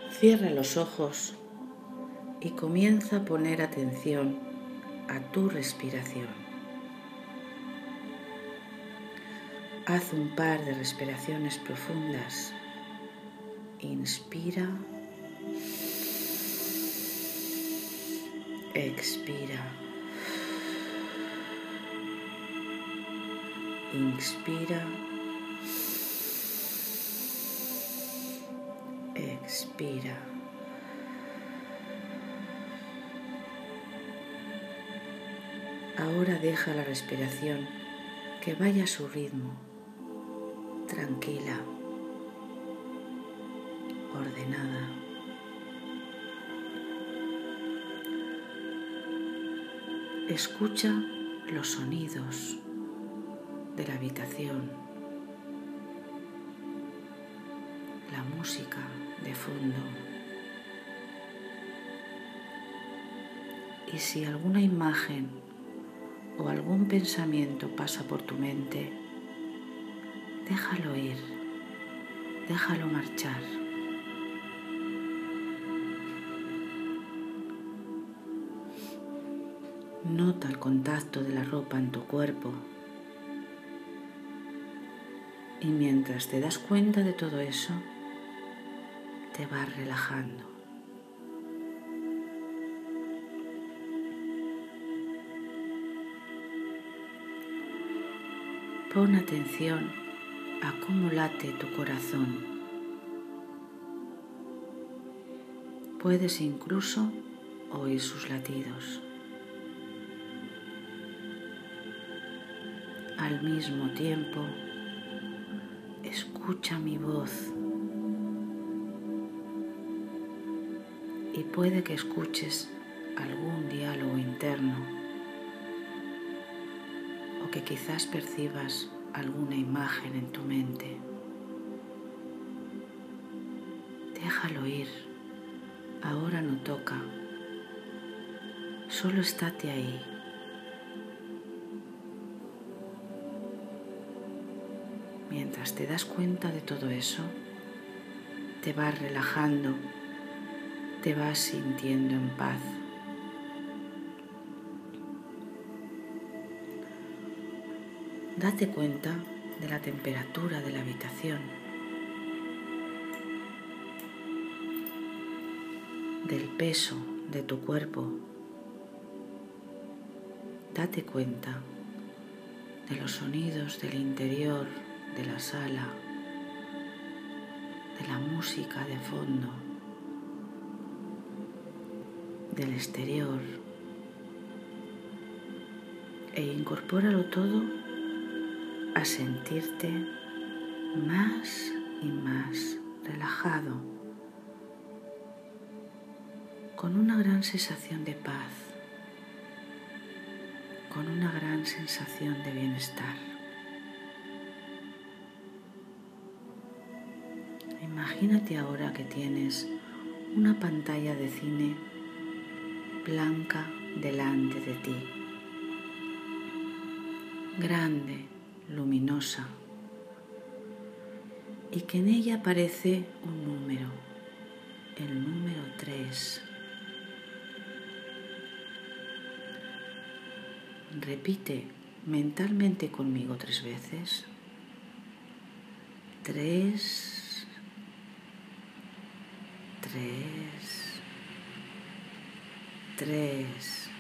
Cierra los ojos y comienza a poner atención a tu respiración. Haz un par de respiraciones profundas. Inspira. Expira. Inspira. Expira. Ahora deja la respiración que vaya a su ritmo, tranquila, ordenada. Escucha los sonidos de la habitación, la música de fondo. Y si alguna imagen o algún pensamiento pasa por tu mente, déjalo ir, déjalo marchar. Nota el contacto de la ropa en tu cuerpo y mientras te das cuenta de todo eso, te vas relajando. Pon atención a cómo late tu corazón. Puedes incluso oír sus latidos. Al mismo tiempo, escucha mi voz y puede que escuches algún diálogo interno o que quizás percibas alguna imagen en tu mente. Déjalo ir, ahora no toca, solo estate ahí. Mientras te das cuenta de todo eso, te vas relajando, te vas sintiendo en paz. Date cuenta de la temperatura de la habitación, del peso de tu cuerpo. Date cuenta de los sonidos del interior de la sala, de la música de fondo, del exterior, e incorpóralo todo a sentirte más y más relajado, con una gran sensación de paz, con una gran sensación de bienestar. Imagínate ahora que tienes una pantalla de cine blanca delante de ti, grande, luminosa, y que en ella aparece un número, el número 3. Repite mentalmente conmigo 3 veces. 3, 3, 3.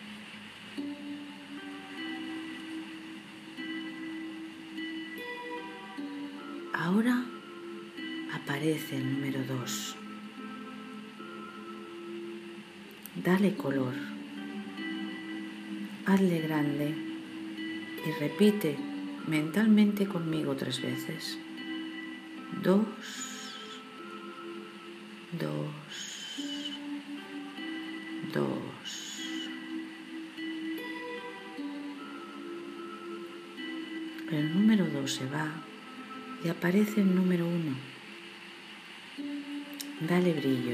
Ahora aparece el número 2. Dale color. Hazle grande y repite mentalmente conmigo 3 veces. 2, 2, 2. El número 2 se va y aparece el número 1. Dale brillo,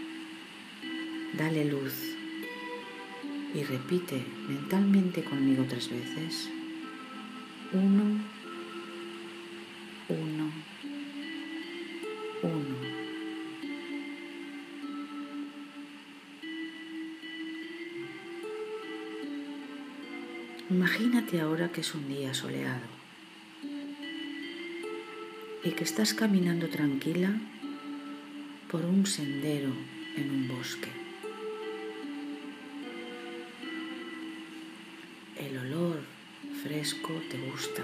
dale luz y repite mentalmente conmigo 3 veces. 1, 1, 1. Imagínate ahora que es un día soleado y que estás caminando tranquila por un sendero en un bosque. El olor fresco te gusta.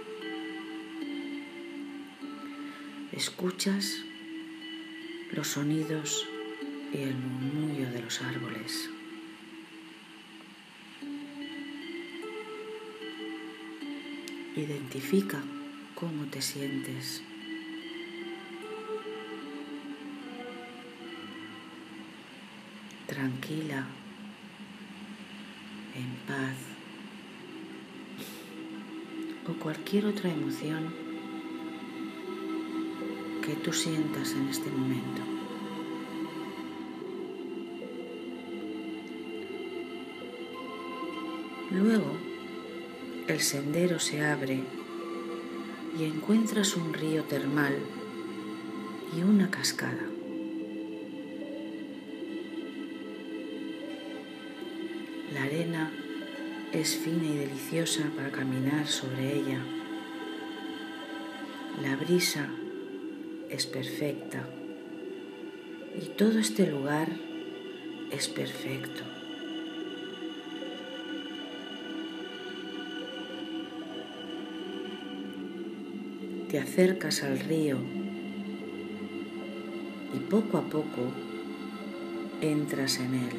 Escuchas los sonidos y el murmullo de los árboles. Identifica cómo te sientes. Tranquila, en paz, o cualquier otra emoción que tú sientas en este momento. Luego, el sendero se abre y encuentras un río termal y una cascada. La arena es fina y deliciosa para caminar sobre ella. La brisa es perfecta y todo este lugar es perfecto. Te acercas al río y poco a poco entras en él.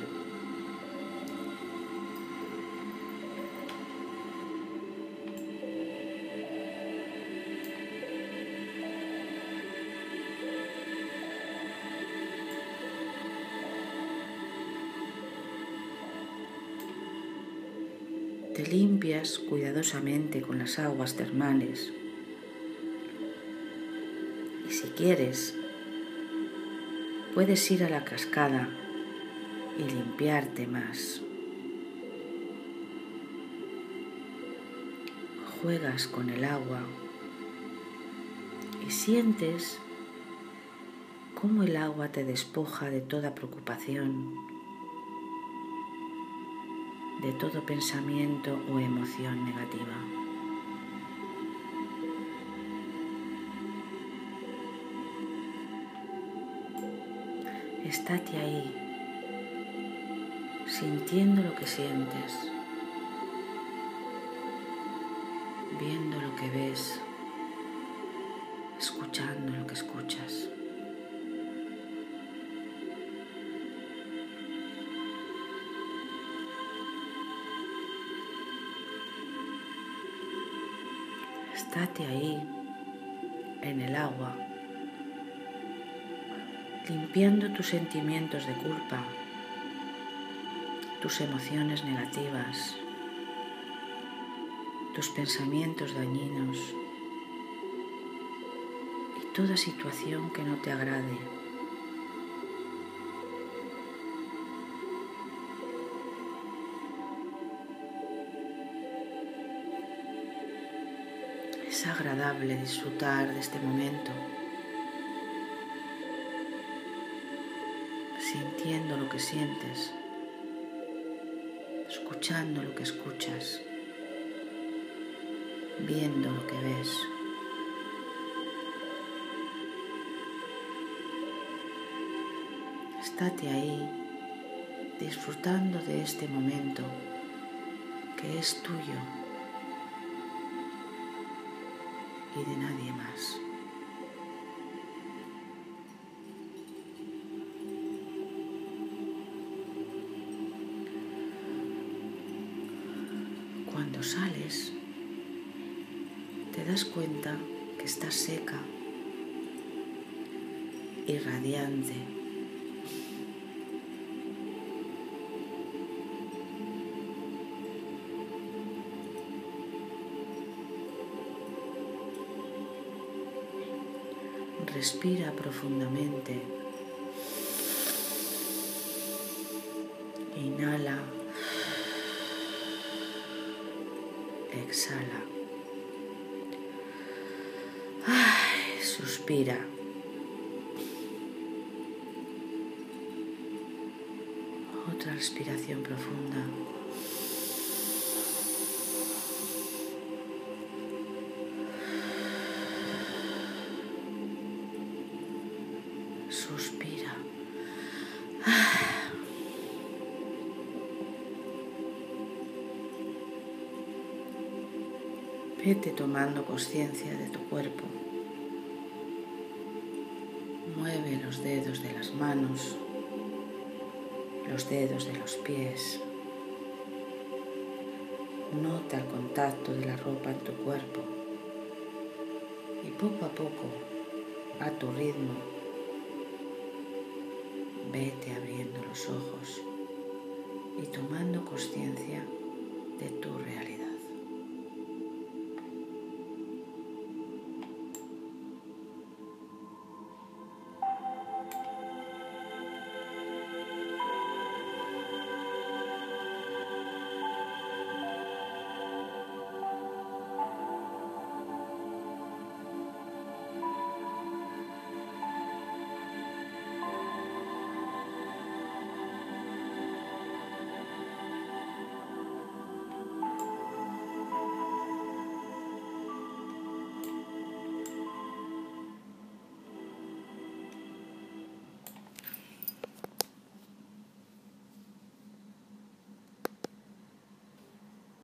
Te limpias cuidadosamente con las aguas termales y si quieres puedes ir a la cascada y limpiarte más. Juegas con el agua y sientes cómo el agua te despoja de toda preocupación, de todo pensamiento o emoción negativa. Estate ahí, sintiendo lo que sientes, viendo lo que ves, escuchando lo que escuchas. Estate ahí, en el agua, limpiando tus sentimientos de culpa, tus emociones negativas, tus pensamientos dañinos y toda situación que no te agrade. Es agradable disfrutar de este momento, sintiendo lo que sientes, escuchando lo que escuchas, viendo lo que ves. Estate ahí, disfrutando de este momento que es tuyo y de nadie más. Cuando sales, te das cuenta que estás seca y radiante. Respira profundamente. Inhala. Exhala. Suspira. Otra respiración profunda. Suspira. Vete tomando conciencia de tu cuerpo. Mueve los dedos de las manos, los dedos de los pies. Nota el contacto de la ropa en tu cuerpo y poco a poco, a tu ritmo, vete abriendo los ojos y tomando conciencia de tu realidad.